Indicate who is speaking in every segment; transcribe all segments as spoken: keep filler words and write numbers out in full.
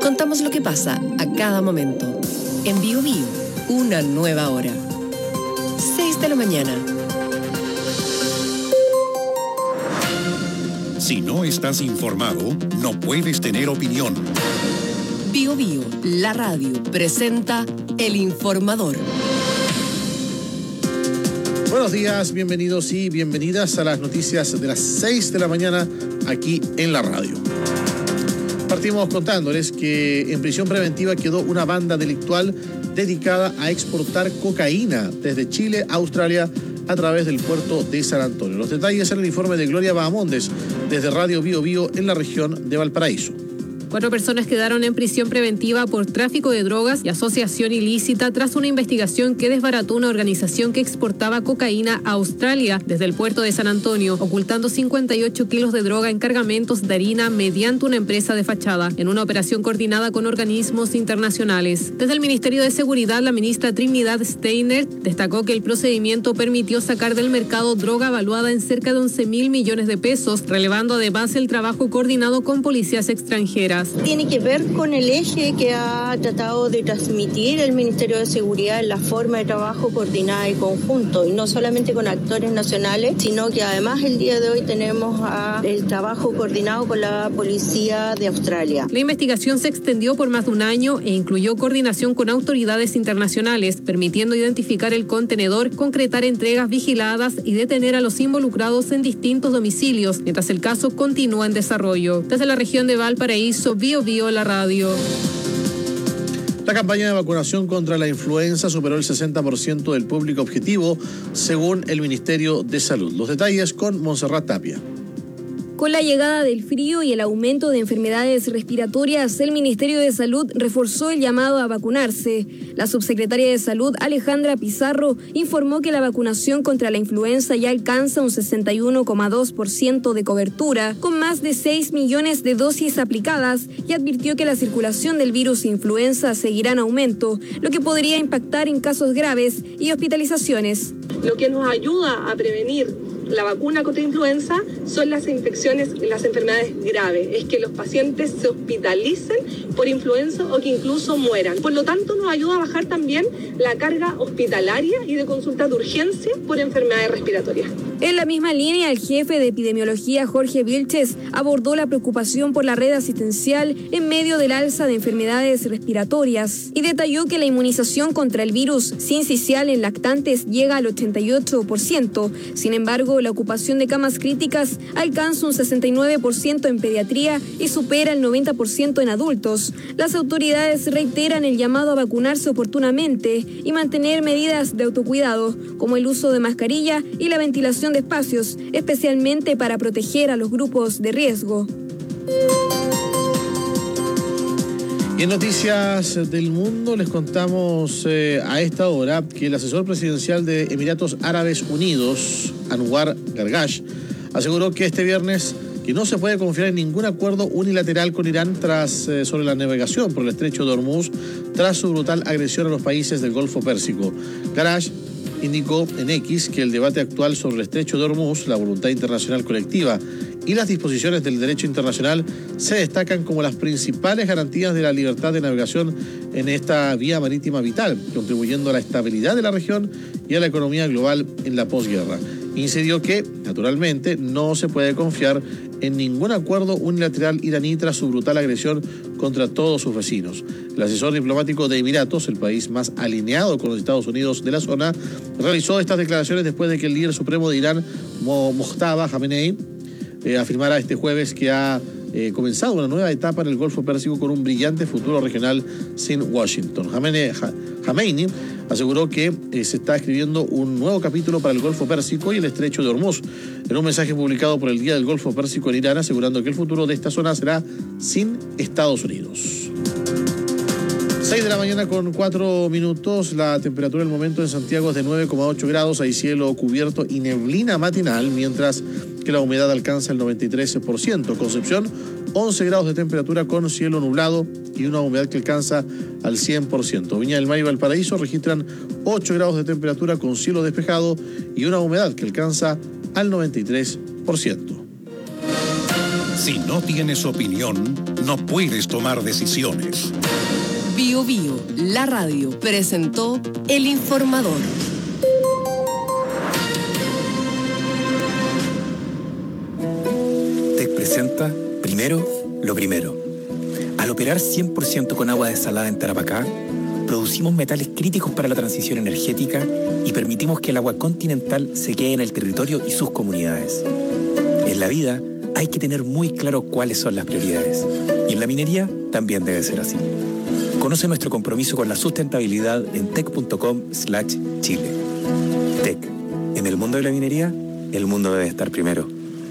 Speaker 1: Contamos lo que pasa a cada momento. En Bio Bio, una nueva hora. seis de la mañana.
Speaker 2: Si no estás informado, no puedes tener opinión.
Speaker 1: Bio Bio, la radio, presenta El Informador.
Speaker 3: Buenos días, bienvenidos y bienvenidas a las noticias de las seis de la mañana aquí en la radio. Partimos contándoles que en prisión preventiva quedó una banda delictual dedicada a exportar cocaína desde Chile a Australia a través del puerto de San Antonio. Los detalles en el informe de Gloria Bahamondes desde Radio Bio Bio en la región de Valparaíso.
Speaker 4: Cuatro personas quedaron en prisión preventiva por tráfico de drogas y asociación ilícita tras una investigación que desbarató una organización que exportaba cocaína a Australia desde el puerto de San Antonio, ocultando cincuenta y ocho kilos de droga en cargamentos de harina mediante una empresa de fachada, en una operación coordinada con organismos internacionales. Desde el Ministerio de Seguridad, la ministra Trinidad Steiner destacó que el procedimiento permitió sacar del mercado droga valuada en cerca de once mil millones de pesos, relevando además el trabajo coordinado con policías extranjeras.
Speaker 5: Tiene que ver con el eje que ha tratado de transmitir el Ministerio de Seguridad en la forma de trabajo coordinada y conjunto, y no solamente con actores nacionales, sino que además el día de hoy tenemos a el trabajo coordinado con la Policía de Australia.
Speaker 4: La investigación se extendió por más de un año e incluyó coordinación con autoridades internacionales, permitiendo identificar el contenedor, concretar entregas vigiladas y detener a los involucrados en distintos domicilios, mientras el caso continúa en desarrollo. Desde la región de Valparaíso, Bio Bio, la radio.
Speaker 3: La campaña de vacunación contra la influenza superó el sesenta por ciento del público objetivo, según el Ministerio de Salud. Los detalles con Montserrat Tapia.
Speaker 6: Con la llegada del frío y el aumento de enfermedades respiratorias, el Ministerio de Salud reforzó el llamado a vacunarse. La subsecretaria de Salud, Alejandra Pizarro, informó que la vacunación contra la influenza ya alcanza un sesenta y uno coma dos por ciento de cobertura, con más de seis millones de dosis aplicadas, y advirtió que la circulación del virus influenza seguirá en aumento, lo que podría impactar en casos graves y hospitalizaciones.
Speaker 7: Lo que nos ayuda a prevenir la vacuna contra influenza son las infecciones, las enfermedades graves, es que los pacientes se hospitalicen por influenza o que incluso mueran. Por lo tanto, nos ayuda a bajar también la carga hospitalaria y de consulta de urgencia por enfermedades respiratorias.
Speaker 6: En la misma línea, el jefe de epidemiología, Jorge Vilches, abordó la preocupación por la red asistencial en medio del alza de enfermedades respiratorias y detalló que la inmunización contra el virus sincicial en lactantes llega al ochenta y ocho por ciento. Sin embargo, la ocupación de camas críticas alcanza un sesenta y nueve por ciento en pediatría y supera el noventa por ciento en adultos. Las autoridades reiteran el llamado a vacunarse oportunamente y mantener medidas de autocuidado, como el uso de mascarilla y la ventilación de espacios, especialmente para proteger a los grupos de riesgo.
Speaker 3: Y en noticias del mundo les contamos eh, a esta hora que el asesor presidencial de Emiratos Árabes Unidos, Anwar Gargash, aseguró que este viernes que no se puede confiar en ningún acuerdo unilateral con Irán tras eh, sobre la navegación por el estrecho de Hormuz tras su brutal agresión a los países del Golfo Pérsico. Gargash indicó en X que el debate actual sobre el estrecho de Hormuz, la voluntad internacional colectiva y las disposiciones del derecho internacional se destacan como las principales garantías de la libertad de navegación en esta vía marítima vital, contribuyendo a la estabilidad de la región y a la economía global en la posguerra. Incidió que, naturalmente, no se puede confiar en ningún acuerdo unilateral iraní tras su brutal agresión contra todos sus vecinos. El asesor diplomático de Emiratos, el país más alineado con los Estados Unidos de la zona, realizó estas declaraciones después de que el líder supremo de Irán, Mojtaba Khamenei, eh, afirmara este jueves que ha eh, comenzado una nueva etapa en el Golfo Pérsico con un brillante futuro regional sin Washington. Khamenei aseguró que eh, se está escribiendo un nuevo capítulo para el Golfo Pérsico y el estrecho de Hormuz, en un mensaje publicado por el Día del Golfo Pérsico en Irán, asegurando que el futuro de esta zona será sin Estados Unidos. seis de la mañana con cuatro minutos, la temperatura del momento en Santiago es de nueve coma ocho grados, hay cielo cubierto y neblina matinal, mientras que la humedad alcanza el noventa y tres por ciento. Concepción, once grados de temperatura con cielo nublado y una humedad que alcanza al cien por ciento. Viña del Mar y Valparaíso registran ocho grados de temperatura con cielo despejado y una humedad que alcanza al noventa y tres por ciento.
Speaker 2: Si no tienes opinión, no puedes tomar decisiones.
Speaker 1: Bio Bio, la radio, presentó El Informador.
Speaker 8: Te presenta primero lo primero. Al operar cien por ciento con agua desalada en Tarapacá, producimos metales críticos para la transición energética y permitimos que el agua continental se quede en el territorio y sus comunidades. En la vida hay que tener muy claro cuáles son las prioridades. Y en la minería también debe ser así. Conoce nuestro compromiso con la sustentabilidad en tec.com slash Chile. Tec. En el mundo de la minería, el mundo debe estar primero.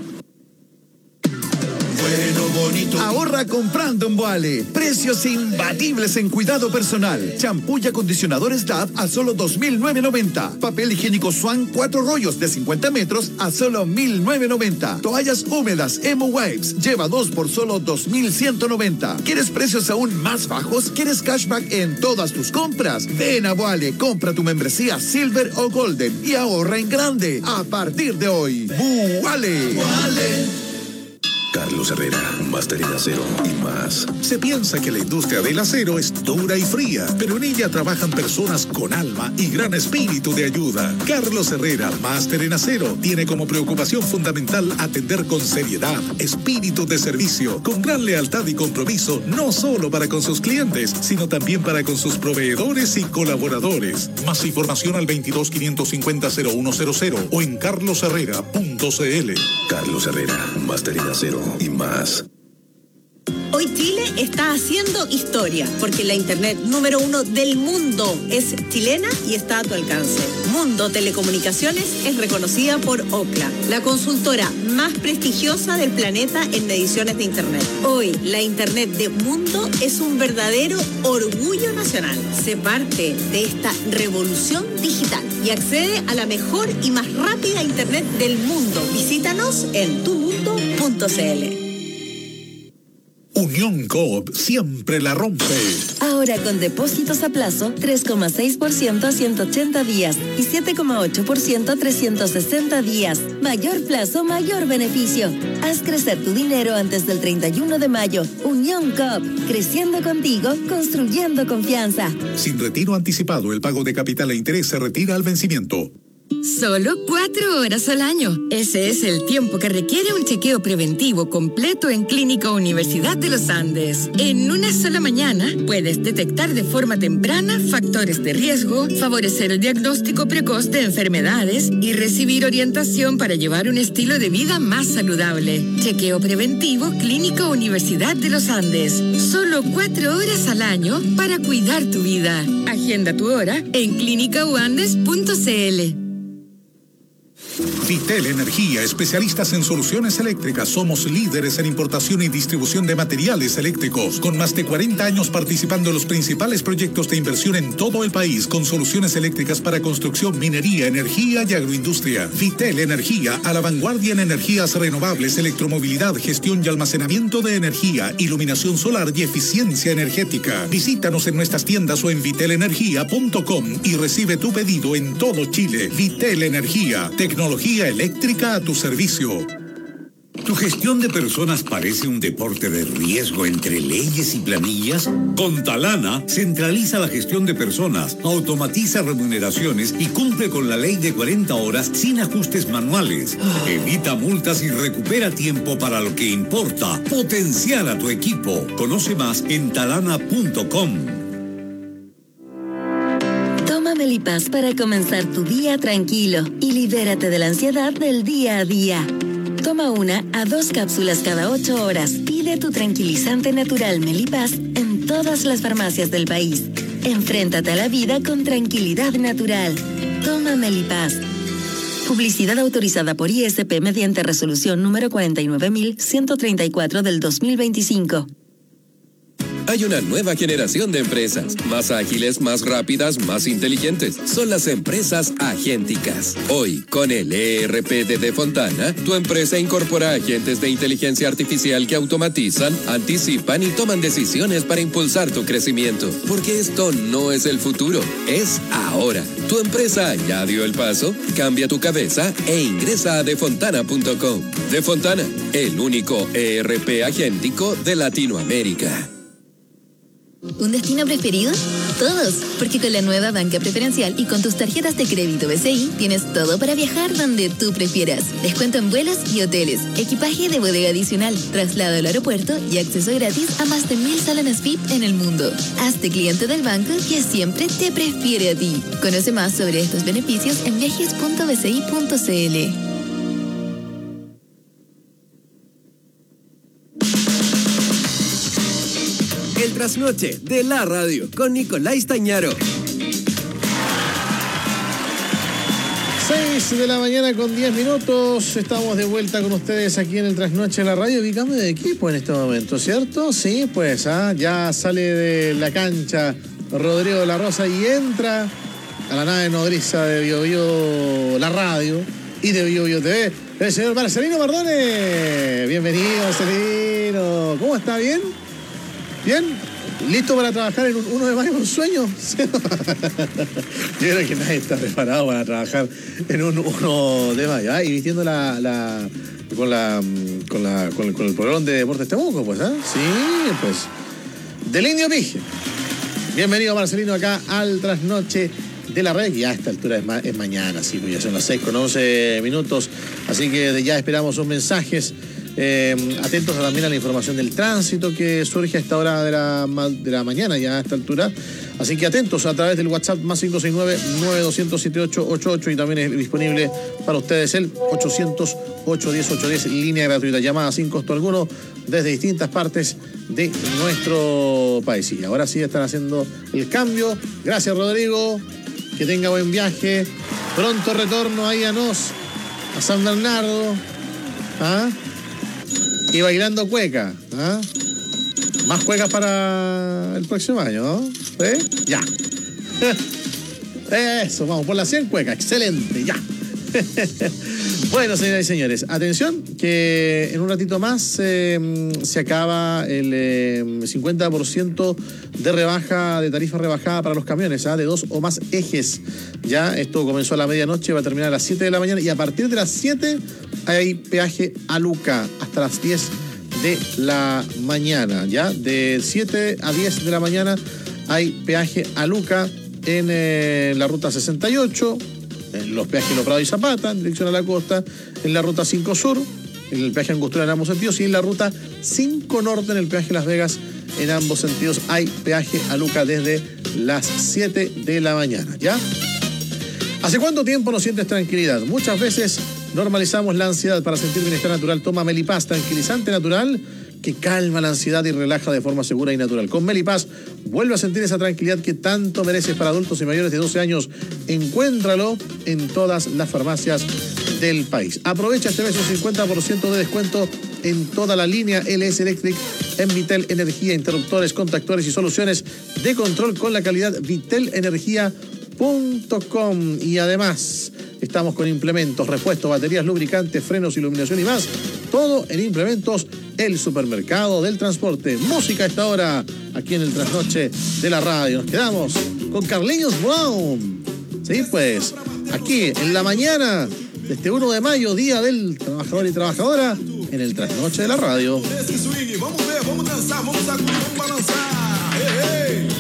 Speaker 9: Ahorra comprando en Boale. Precios imbatibles en cuidado personal. Champú y acondicionadores Dove a solo dos mil novecientos noventa. Papel higiénico Swan cuatro rollos de cincuenta metros a solo mil novecientos noventa. Toallas húmedas Emo Wipes. Lleva dos por solo dos mil ciento noventa. ¿Quieres precios aún más bajos? ¿Quieres cashback en todas tus compras? Ven a Boale, compra tu membresía Silver o Golden y ahorra en grande. A partir de hoy, Boale. Boale.
Speaker 2: Carlos Herrera, Máster en Acero y más. Se piensa que la industria del acero es dura y fría, pero en ella trabajan personas con alma y gran espíritu de ayuda. Carlos Herrera, Máster en Acero, tiene como preocupación fundamental atender con seriedad, espíritu de servicio, con gran lealtad y compromiso, no solo para con sus clientes, sino también para con sus proveedores y colaboradores. Más información al veintidós quinientos cincuenta cero uno cero cero o en carlos herrera punto c l. Carlos Herrera, Máster en Acero y más.
Speaker 10: Hoy Chile está haciendo historia porque la internet número uno del mundo es chilena y está a tu alcance. Mundo Telecomunicaciones es reconocida por Ookla, la consultora más prestigiosa del planeta en mediciones de internet. Hoy la internet de Mundo es un verdadero orgullo nacional. Sé parte de esta revolución digital y accede a la mejor y más rápida internet del mundo. Visítanos en tu mundo punto c l.
Speaker 2: Unión Coop siempre la rompe.
Speaker 11: Ahora con depósitos a plazo tres coma seis por ciento a ciento ochenta días y siete coma ocho por ciento a trescientos sesenta días. Mayor plazo, mayor beneficio. Haz crecer tu dinero antes del treinta y uno de mayo. Unión Coop, creciendo contigo, construyendo confianza.
Speaker 2: Sin retiro anticipado, el pago de capital e interés se retira al vencimiento.
Speaker 12: Solo cuatro horas al año. Ese es el tiempo que requiere un chequeo preventivo completo en Clínica Universidad de los Andes. En una sola mañana puedes detectar de forma temprana factores de riesgo, favorecer el diagnóstico precoz de enfermedades y recibir orientación para llevar un estilo de vida más saludable. Chequeo preventivo Clínica Universidad de los Andes. Solo cuatro horas al año para cuidar tu vida. Agenda tu hora en clínica u andes punto c l.
Speaker 2: Vitel Energía, especialistas en soluciones eléctricas. Somos líderes en importación y distribución de materiales eléctricos, con más de cuarenta años participando en los principales proyectos de inversión en todo el país, con soluciones eléctricas para construcción, minería, energía y agroindustria. Vitel Energía, a la vanguardia en energías renovables, electromovilidad, gestión y almacenamiento de energía, iluminación solar y eficiencia energética. Visítanos en nuestras tiendas o en vitel energía punto com y recibe tu pedido en todo Chile. Vitel Energía, tecnología eléctrica a tu servicio.
Speaker 13: ¿Tu gestión de personas parece un deporte de riesgo entre leyes y planillas? Con Talana, centraliza la gestión de personas, automatiza remuneraciones y cumple con la ley de cuarenta horas sin ajustes manuales. Evita multas y recupera tiempo para lo que importa. Potenciar a tu equipo. Conoce más en talana punto com.
Speaker 11: Toma Melipaz para comenzar tu día tranquilo y libérate de la ansiedad del día a día. Toma una a dos cápsulas cada ocho horas. Pide tu tranquilizante natural Melipaz en todas las farmacias del país. Enfréntate a la vida con tranquilidad natural. Toma Melipaz. Publicidad autorizada por I S P mediante resolución número cuarenta y nueve mil ciento treinta y cuatro del dos mil veinticinco.
Speaker 14: hay una nueva generación de empresas, más ágiles, más rápidas, más inteligentes. Son las empresas agénticas. Hoy, con el E R P de Defontana, tu empresa incorpora agentes de inteligencia artificial que automatizan, anticipan y toman decisiones para impulsar tu crecimiento. Porque esto no es el futuro, es ahora. ¿Tu empresa ya dio el paso? Cambia tu cabeza e ingresa a defontana punto com. Defontana, el único E R P agéntico de Latinoamérica.
Speaker 15: ¿Un destino preferido? Todos, porque con la nueva banca preferencial y con tus tarjetas de crédito B C I tienes todo para viajar donde tú prefieras. Descuento en vuelos y hoteles, equipaje de bodega adicional, traslado al aeropuerto y acceso gratis a más de mil salones V I P en el mundo. Hazte cliente del banco que siempre te prefiere a ti. Conoce más sobre estos beneficios en viajes punto b c i punto c l.
Speaker 16: El trasnoche de la radio con Nicolás Tañaro.
Speaker 3: seis de la mañana con diez minutos. Estamos de vuelta con ustedes aquí en el trasnoche de la radio. Y cambio de equipo en este momento, ¿cierto? Sí, pues ¿ah? ya sale de la cancha Rodrigo de la Rosa y entra a la nave nodriza de Bio Bio, la radio, y de Bio Bio T V, el señor Marcelino Mardones. Bienvenido, Marcelino. ¿Cómo está? ¿Bien? ¿Bien? ¿Listo para trabajar en un uno de mayo con sueño? Yo creo que nadie está preparado para trabajar en un uno de mayo. ¿Ah? Y vistiendo la, la, con, la, con, la, con, el, con el programa de Deportes Temuco, pues, ¿ah? ¿eh? Sí, pues. Del Indio Pige. Bienvenido, Marcelino, acá al trasnoche de la red. Y a esta altura es, ma es mañana, sí, pues ya son las seis con once minutos. Así que de ya esperamos sus mensajes. Eh, atentos a también a la información del tránsito que surge a esta hora de la, de la mañana, ya a esta altura. Así que atentos a través del WhatsApp más cinco seis nueve, nueve dos cero siete ocho ocho ocho, y también es disponible para ustedes el ochocientos, ochocientos diez, ochocientos diez, línea gratuita, llamada sin costo alguno desde distintas partes de nuestro país. Y ahora sí están haciendo el cambio. Gracias, Rodrigo. Que tenga buen viaje. Pronto retorno ahí a Nos, a San Bernardo. ¿Ah? Y bailando cueca, ¿ah? Más cuecas para el próximo año, ¿no? ¿Sí? Ya. Eso, vamos, por las cien cuecas, excelente, ya. Bueno, señoras y señores, atención, que en un ratito más eh, se acaba el eh, cincuenta por ciento de rebaja, de tarifa rebajada para los camiones, ¿ah? De dos o más ejes. Ya, esto comenzó a la medianoche, va a terminar a las siete de la mañana, y a partir de las siete hay peaje a Luca hasta las diez de la mañana, ya, de siete a diez de la mañana hay peaje a Luca en eh, la ruta sesenta y ocho, en los peajes Los Prados y Zapata, en dirección a la costa, en la ruta cinco Sur, en el peaje Angostura en ambos sentidos, y en la ruta cinco Norte, en el peaje Las Vegas, en ambos sentidos hay peaje a Luca desde las siete de la mañana, ¿ya? ¿Hace cuánto tiempo no sientes tranquilidad? Muchas veces normalizamos la ansiedad. Para sentir bienestar natural, toma Melipaz, tranquilizante natural que calma la ansiedad y relaja de forma segura y natural. Con Melipaz, vuelve a sentir esa tranquilidad que tanto mereces. Para adultos y mayores de doce años, encuéntralo en todas las farmacias del país. Aprovecha este mes un cincuenta por ciento de descuento en toda la línea L S Electric en Vitel Energía, interruptores, contactores y soluciones de control con la calidad Vitel Energía punto com. Y además estamos con implementos, repuestos, baterías, lubricantes, frenos, iluminación y más. Todo en Implementos, el supermercado del transporte. Música a esta hora, aquí en el trasnoche de la radio. Nos quedamos con Carlinhos Brown. Sí, pues, aquí en la mañana de este uno de mayo, Día del Trabajador y Trabajadora, en el trasnoche de la radio.
Speaker 17: Vamos ver, vamos dançar, vamos sacudir, vamos balançar. Hey, hey.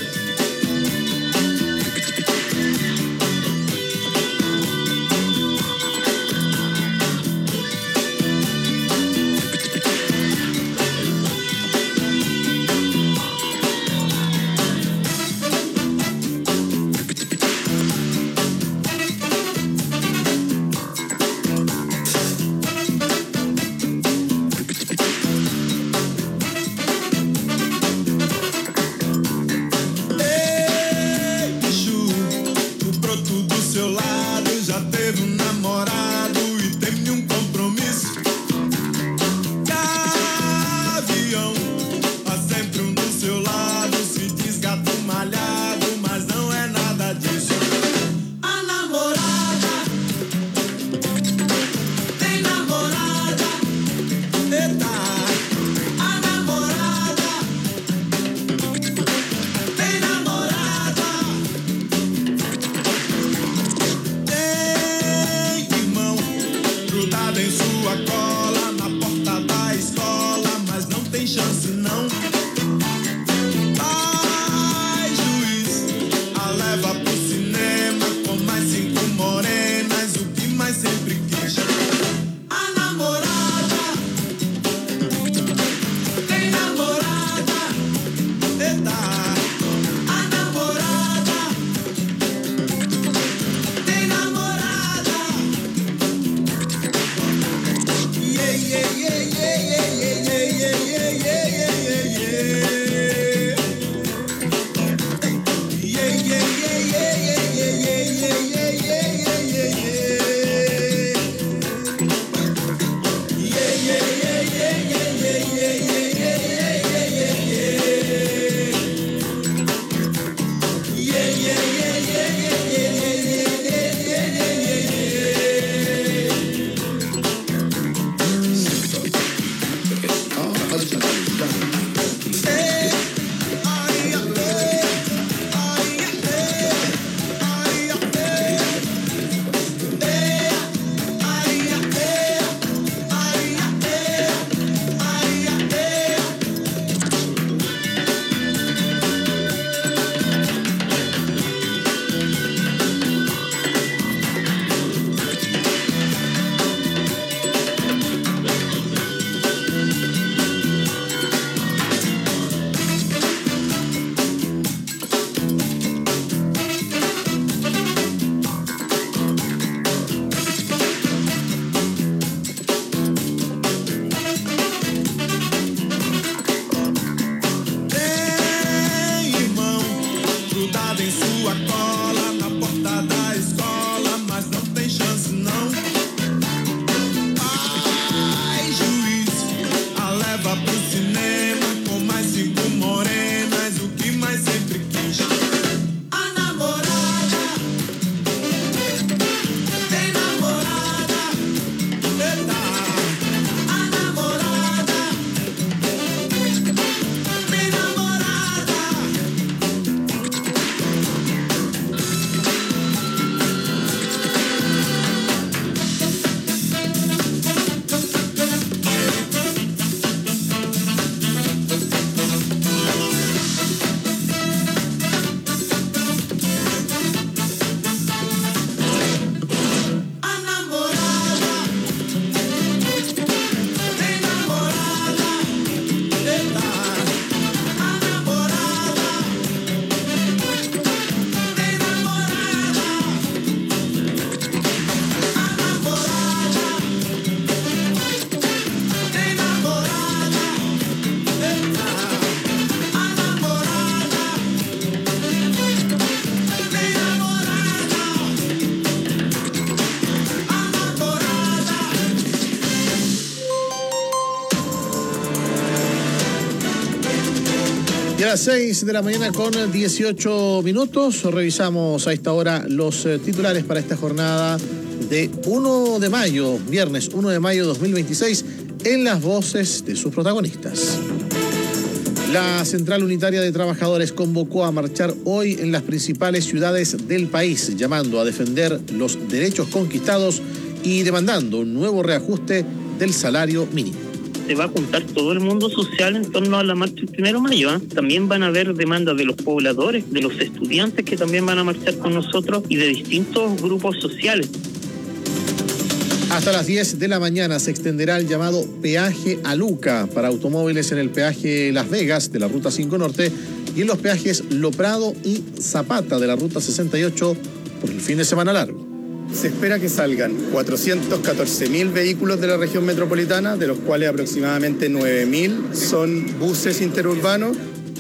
Speaker 3: Y a las seis de la mañana con dieciocho minutos revisamos a esta hora los eh, titulares para esta jornada de uno de mayo, viernes uno de mayo de dos mil veintiséis, en las voces de sus protagonistas. La Central Unitaria de Trabajadores convocó a marchar hoy en las principales ciudades del país, llamando a defender los derechos conquistados y demandando un nuevo reajuste del salario mínimo.
Speaker 18: Se va a juntar todo el mundo social en torno a la marcha del primero de mayo. ¿eh? También van a haber demandas de los pobladores, de los estudiantes que también van a marchar con nosotros y de distintos grupos sociales.
Speaker 3: Hasta las diez de la mañana se extenderá el llamado peaje a Luca para automóviles en el peaje Las Vegas de la Ruta cinco Norte y en los peajes Lo Prado y Zapata de la Ruta sesenta y ocho por el fin de semana largo.
Speaker 19: Se espera que salgan cuatrocientos catorce mil vehículos de la región metropolitana, de los cuales aproximadamente nueve mil son buses interurbanos.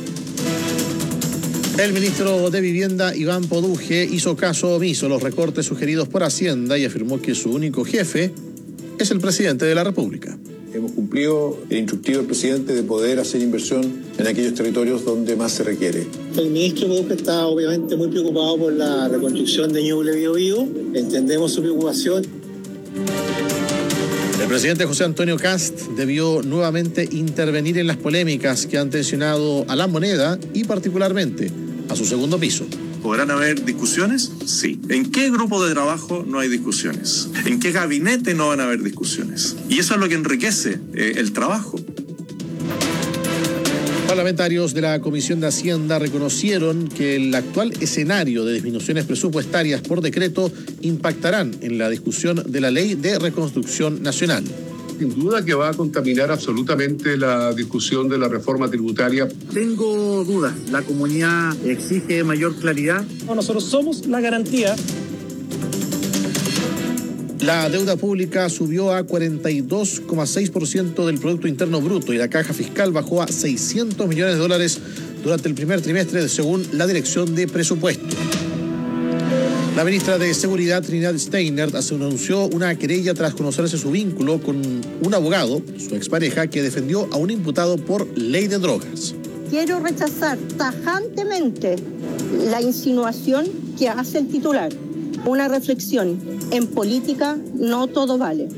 Speaker 3: El ministro de Vivienda, Iván Poduje, hizo caso omiso a los recortes sugeridos por Hacienda y afirmó que su único jefe es el presidente de la República.
Speaker 20: Hemos cumplido el instructivo del presidente de poder hacer inversión en aquellos territorios donde más se requiere.
Speaker 21: El ministro Poduje está obviamente muy preocupado por la reconstrucción de Ñuble Biobío. Entendemos su preocupación.
Speaker 3: El presidente José Antonio Kast debió nuevamente intervenir en las polémicas que han tensionado a la moneda y particularmente a su segundo piso.
Speaker 22: ¿Podrán haber discusiones? Sí. ¿En qué grupo de trabajo no hay discusiones? ¿En qué gabinete no van a haber discusiones? Y eso es lo que enriquece eh, el trabajo.
Speaker 3: Parlamentarios de la Comisión de Hacienda reconocieron que el actual escenario de disminuciones presupuestarias por decreto impactarán en la discusión de la Ley de Reconstrucción Nacional.
Speaker 23: Sin duda que va a contaminar absolutamente la discusión de la reforma tributaria.
Speaker 24: Tengo dudas. La comunidad exige mayor claridad.
Speaker 25: Nosotros somos la garantía.
Speaker 3: La deuda pública subió a cuarenta y dos coma seis por ciento del Producto Interno Bruto y la caja fiscal bajó a seiscientos millones de dólares durante el primer trimestre, según la Dirección de Presupuesto. La ministra de Seguridad, Trinidad Steiner, anunció una querella tras conocerse su vínculo con un abogado, su expareja, que defendió a un imputado por ley de drogas.
Speaker 5: Quiero rechazar tajantemente la insinuación que hace el titular. Una reflexión. En política no todo vale.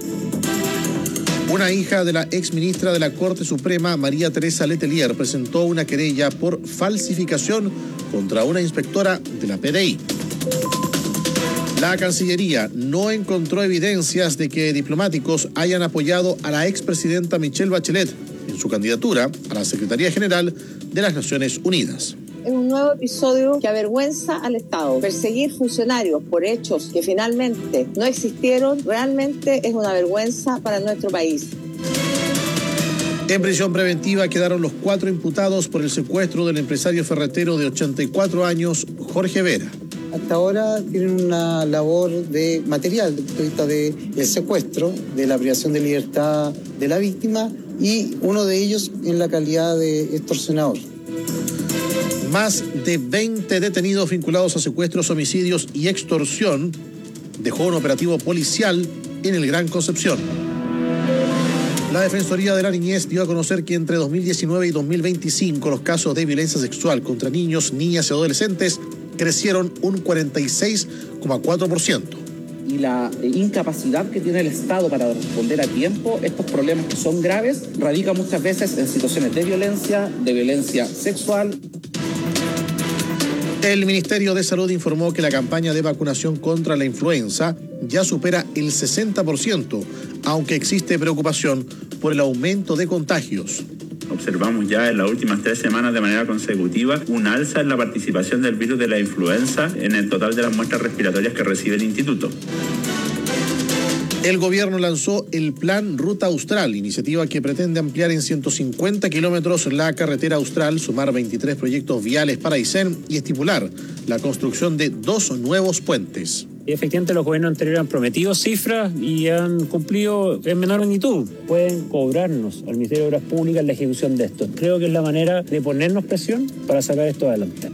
Speaker 3: Una hija de la exministra de la Corte Suprema, María Teresa Letelier, presentó una querella por falsificación contra una inspectora de la P D I. La Cancillería no encontró evidencias de que diplomáticos hayan apoyado a la expresidenta Michelle Bachelet en su candidatura a la Secretaría General de las Naciones Unidas.
Speaker 26: Es un nuevo episodio que avergüenza al Estado. Perseguir funcionarios por hechos que finalmente no existieron realmente es una vergüenza para nuestro país.
Speaker 3: En prisión preventiva quedaron los cuatro imputados por el secuestro del empresario ferretero de ochenta y cuatro años, Jorge Vera.
Speaker 27: Hasta ahora tienen una labor de material, desde el punto de vista del secuestro, de la privación de libertad de la víctima y uno de ellos en la calidad de extorsionador.
Speaker 3: Más de veinte detenidos vinculados a secuestros, homicidios y extorsión dejó un operativo policial en el Gran Concepción. La Defensoría de la Niñez dio a conocer que entre dos mil diecinueve y dos mil veinticinco los casos de violencia sexual contra niños, niñas y adolescentes crecieron un cuarenta y seis coma cuatro por ciento.
Speaker 28: Y la incapacidad que tiene el Estado para responder a tiempo estos problemas que son graves radica muchas veces en situaciones de violencia, de violencia sexual.
Speaker 3: El Ministerio de Salud informó que la campaña de vacunación contra la influenza ya supera el sesenta por ciento, aunque existe preocupación por el aumento de contagios.
Speaker 29: Observamos ya en las últimas tres semanas de manera consecutiva un alza en la participación del virus de la influenza en el total de las muestras respiratorias que recibe el instituto.
Speaker 3: El gobierno lanzó el Plan Ruta Austral, iniciativa que pretende ampliar en ciento cincuenta kilómetros la carretera austral, sumar veintitrés proyectos viales para Aysén y estipular la construcción de dos nuevos puentes.
Speaker 30: Efectivamente, los gobiernos anteriores han prometido cifras y han cumplido en menor magnitud. Pueden cobrarnos al Ministerio de Obras Públicas la ejecución de esto. Creo que es la manera de ponernos presión para sacar esto adelante.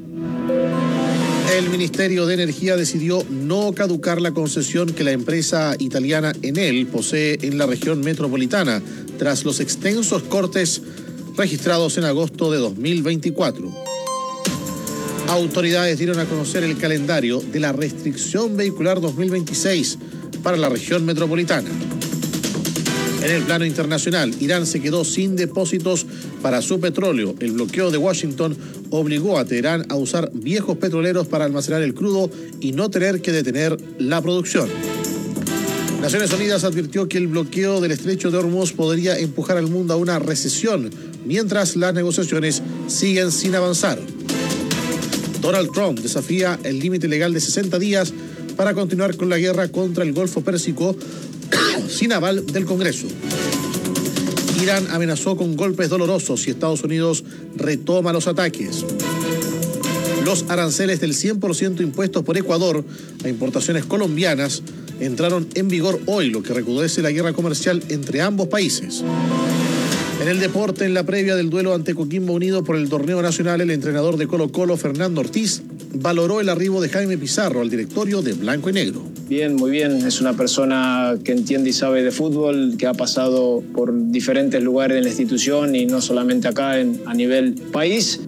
Speaker 3: El Ministerio de Energía decidió no caducar la concesión que la empresa italiana Enel posee en la región metropolitana tras los extensos cortes registrados en agosto de dos mil veinticuatro. Autoridades dieron a conocer el calendario de la restricción vehicular dos mil veintiséis para la región metropolitana. En el plano internacional, Irán se quedó sin depósitos para su petróleo. El bloqueo de Washington obligó a Teherán a usar viejos petroleros para almacenar el crudo y no tener que detener la producción. Naciones Unidas advirtió que el bloqueo del estrecho de Hormuz podría empujar al mundo a una recesión, mientras las negociaciones siguen sin avanzar. Donald Trump desafía el límite legal de sesenta días para continuar con la guerra contra el Golfo Pérsico sin aval del Congreso. Irán amenazó con golpes dolorosos si Estados Unidos retoma los ataques. Los aranceles del cien por ciento impuestos por Ecuador a importaciones colombianas entraron en vigor hoy, lo que recrudece la guerra comercial entre ambos países. En el deporte, en la previa del duelo ante Coquimbo Unido por el torneo nacional, el entrenador de Colo-Colo, Fernando Ortiz, valoró el arribo de Jaime Pizarro al directorio de Blanco y Negro.
Speaker 1: Bien, muy bien. Es una persona que entiende y sabe de fútbol, que ha pasado por diferentes lugares en la institución y no solamente acá, en, a nivel país.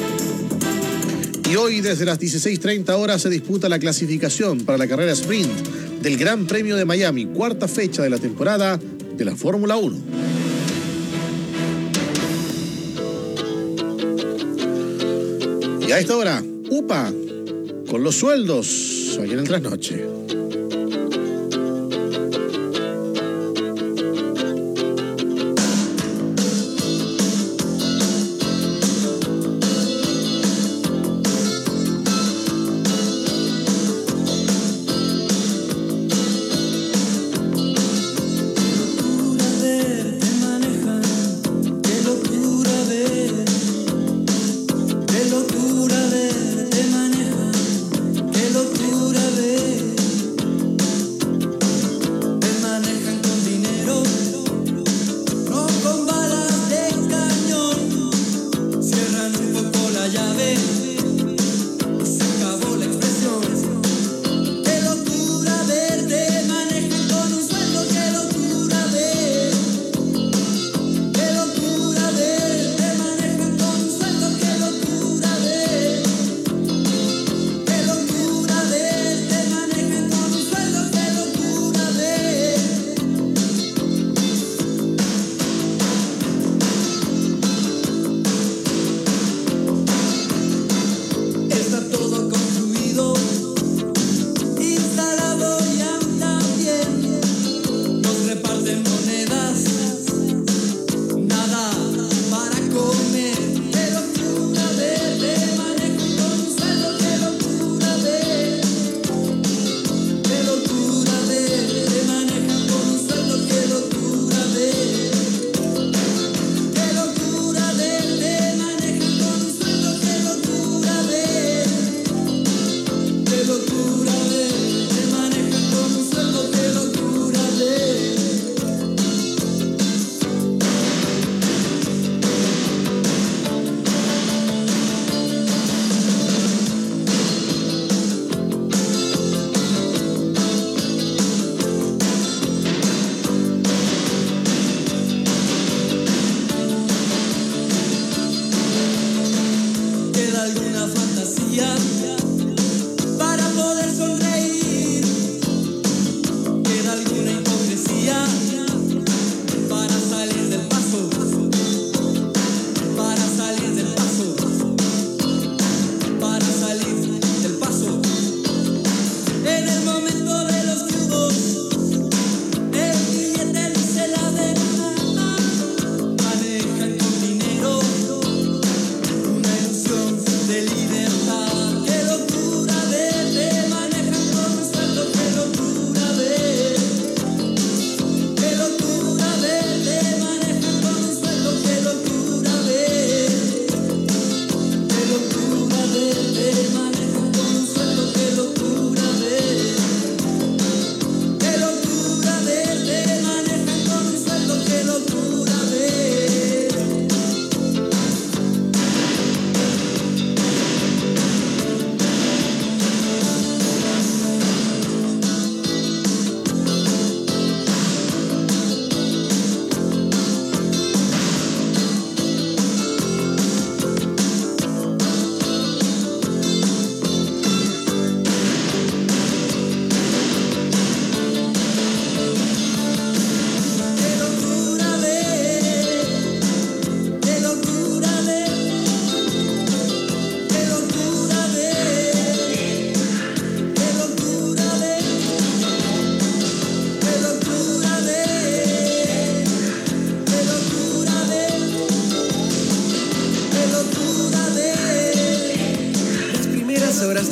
Speaker 3: Y hoy, desde las dieciséis treinta horas, se disputa la clasificación para la carrera sprint del Gran Premio de Miami, cuarta fecha de la temporada de la Fórmula uno. Y a esta hora, U P A, con los sueldos, aquí en el Trasnoche.
Speaker 2: Qué locura ver, te manejan, qué locura ver.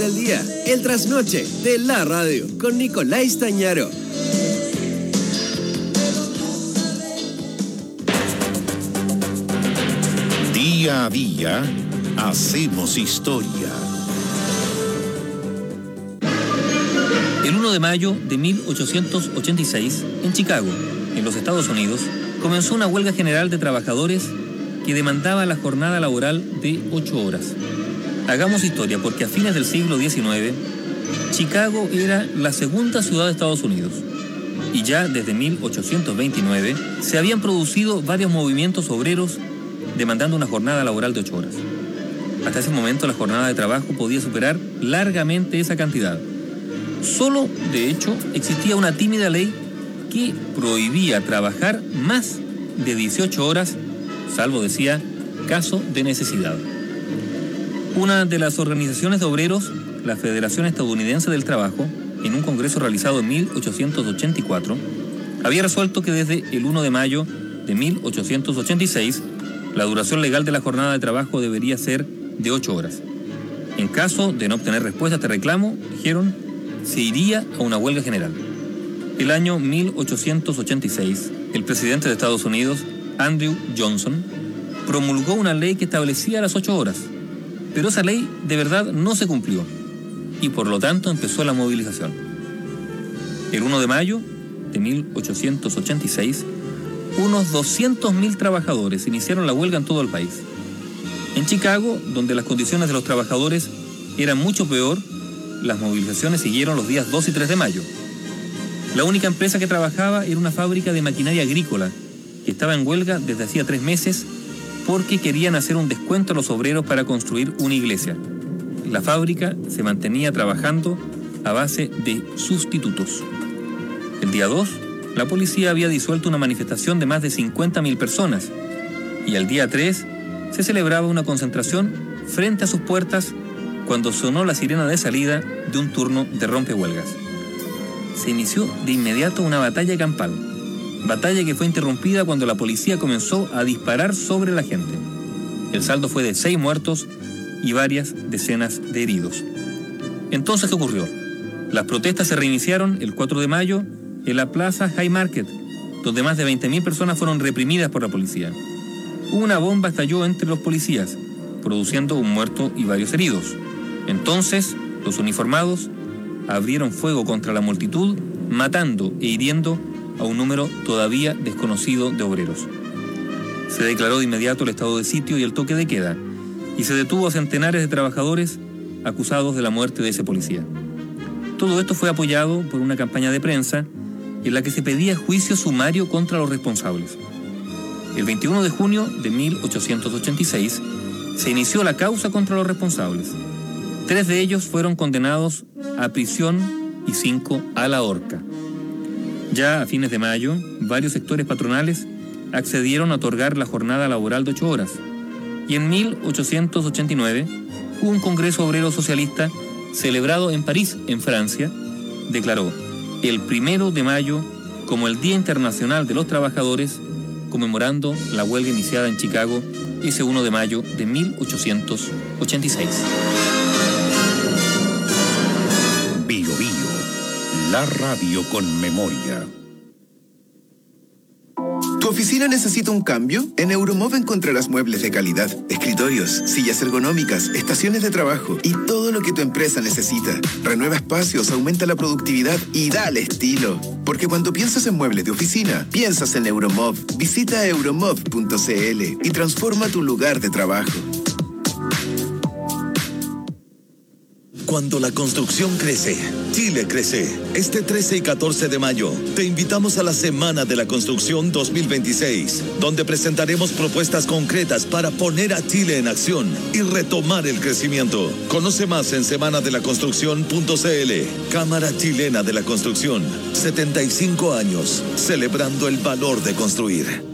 Speaker 16: del día, el trasnoche de la radio con Nicolás Tañaro.
Speaker 2: Día a día, hacemos historia.
Speaker 4: El uno de mayo de mil ochocientos ochenta y seis, en Chicago, en los Estados Unidos, comenzó una huelga general de trabajadores que demandaba la jornada laboral de ocho horas. Hagamos historia, porque a fines del siglo diecinueve, Chicago era la segunda ciudad de Estados Unidos. Y ya desde mil ochocientos veintinueve se habían producido varios movimientos obreros demandando una jornada laboral de ocho horas. Hasta ese momento la jornada de trabajo podía superar largamente esa cantidad. Solo, de hecho, existía una tímida ley que prohibía trabajar más de dieciocho horas, salvo, decía, caso de necesidad. Una de las organizaciones de obreros, la Federación Estadounidense del Trabajo, en un congreso realizado en mil ochocientos ochenta y cuatro, había resuelto que desde el uno de mayo de mil ochocientos ochenta y seis, la duración legal de la jornada de trabajo debería ser de ocho horas. En caso de no obtener respuesta a este reclamo, dijeron, se iría a una huelga general. El año mil ochocientos ochenta y seis, el presidente de Estados Unidos, Andrew Johnson, promulgó una ley que establecía las ocho horas. Pero esa ley de verdad no se cumplió y por lo tanto empezó la movilización. El uno de mayo de mil ochocientos ochenta y seis, unos doscientos mil trabajadores iniciaron la huelga en todo el país. En Chicago, donde las condiciones de los trabajadores eran mucho peor, las movilizaciones siguieron los días dos y tres de mayo. La única empresa que trabajaba era una fábrica de maquinaria agrícola que estaba en huelga desde hacía tres meses porque querían hacer un descuento a los obreros para construir una iglesia. La fábrica se mantenía trabajando a base de sustitutos. El día dos, la policía había disuelto una manifestación de más de cincuenta mil personas y el día tres se celebraba una concentración frente a sus puertas cuando sonó la sirena de salida de un turno de rompehuelgas. Se inició de inmediato una batalla campal. Batalla que fue interrumpida cuando la policía comenzó a disparar sobre la gente. El saldo fue de seis muertos y varias decenas de heridos. Entonces, ¿qué ocurrió? Las protestas se reiniciaron el cuatro de mayo en la plaza High Market, donde más de veinte mil personas fueron reprimidas por la policía. Una bomba estalló entre los policías, produciendo un muerto y varios heridos. Entonces, los uniformados abrieron fuego contra la multitud, matando e hiriendo a un número todavía desconocido de obreros. Se declaró de inmediato el estado de sitio y el toque de queda, y se detuvo a centenares de trabajadores acusados de la muerte de ese policía. Todo esto fue apoyado por una campaña de prensa en la que se pedía juicio sumario contra los responsables. El veintiuno de junio de mil ochocientos ochenta y seis se inició la causa contra los responsables. Tres de ellos fueron condenados a prisión y cinco a la horca. Ya a fines de mayo, varios sectores patronales accedieron a otorgar la jornada laboral de ocho horas. Y en mil ochocientos ochenta y nueve, un congreso obrero socialista celebrado en París, en Francia, declaró el primero de mayo como el Día Internacional de los Trabajadores, conmemorando la huelga iniciada en Chicago ese uno de mayo de mil ochocientos ochenta y seis.
Speaker 2: Bio Bio, la radio con memoria.
Speaker 6: ¿Tu oficina necesita un cambio? En Euromov encontrarás muebles de calidad, escritorios, sillas ergonómicas, estaciones de trabajo y todo lo que tu empresa necesita. Renueva espacios, aumenta la productividad y dale estilo. Porque cuando piensas en muebles de oficina, piensas en Euromov. Visita euromov punto c l y transforma tu lugar de trabajo.
Speaker 7: Cuando la construcción crece, Chile crece. Este trece y catorce de mayo, te invitamos a la Semana de la Construcción dos mil veintiséis, donde presentaremos propuestas concretas para poner a Chile en acción y retomar el crecimiento. Conoce más en semana de la construcción punto c l. Cámara Chilena de la Construcción. setenta y cinco años, celebrando el valor de construir.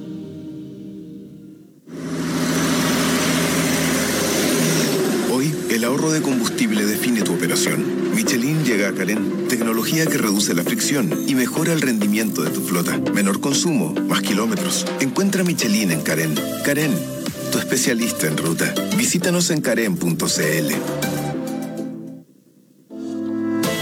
Speaker 6: El ahorro de combustible define tu operación. Michelin llega a Carén, tecnología que reduce la fricción y mejora el rendimiento de tu flota. Menor consumo, más kilómetros. Encuentra Michelin en Carén. Carén, tu especialista en ruta. Visítanos en carén punto c l.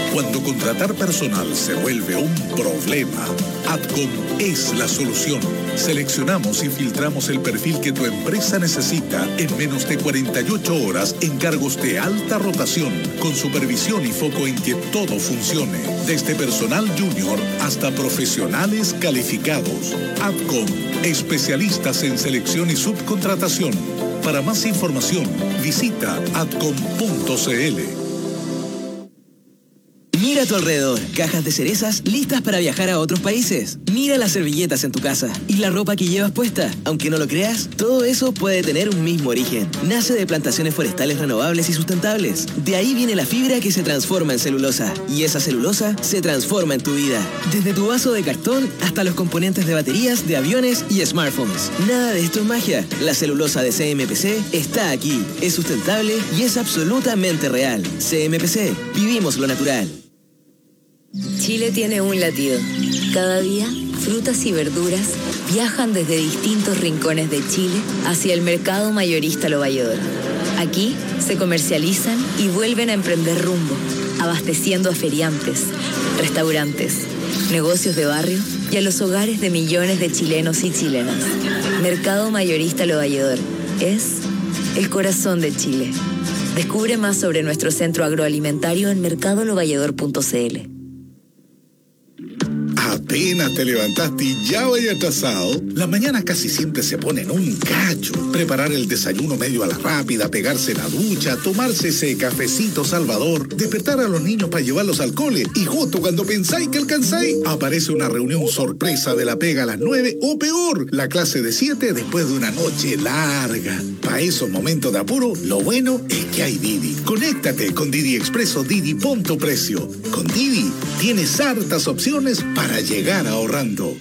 Speaker 8: Cuando contratar personal se vuelve un problema, Adcom es la solución. Seleccionamos y filtramos el perfil que tu empresa necesita en menos de cuarenta y ocho horas en cargos de alta rotación, con supervisión y foco en que todo funcione, desde personal junior hasta profesionales calificados. Adcom, especialistas en selección y subcontratación. Para más información, visita adcom punto c l.
Speaker 9: Mira a tu alrededor, cajas de cerezas listas para viajar a otros países. Mira las servilletas en tu casa y la ropa que llevas puesta. Aunque no lo creas, todo eso puede tener un mismo origen. Nace de plantaciones forestales renovables y sustentables. De ahí viene la fibra que se transforma en celulosa. Y esa celulosa se transforma en tu vida. Desde tu vaso de cartón hasta los componentes de baterías, de aviones y smartphones. Nada de esto es magia. La celulosa de C M P C está aquí. Es sustentable y es absolutamente real. C M P C. Vivimos lo natural.
Speaker 10: Chile tiene un latido. Cada día, frutas y verduras viajan desde distintos rincones de Chile hacia el mercado mayorista Lo Valledor. Aquí se comercializan y vuelven a emprender rumbo, abasteciendo a feriantes, restaurantes, negocios de barrio y a los hogares de millones de chilenos y chilenas. Mercado mayorista Lo Valledor es el corazón de Chile. Descubre más sobre nuestro centro agroalimentario en mercado lo valledor punto c l.
Speaker 8: Apenas te levantaste y ya vaya atrasado. Las mañanas casi siempre se ponen un cacho. Preparar el desayuno medio a la rápida, pegarse la ducha, tomarse ese cafecito salvador, despertar a los niños para llevarlos al cole y justo cuando pensáis que alcanzáis, aparece una reunión sorpresa de la pega a las nueve o peor, la clase de siete después de una noche larga. Para esos momentos de apuro, lo bueno es que hay Didi. Conéctate con Didi Expreso Didi Punto Precio. Con Didi tienes hartas opciones para llegar ahorrando.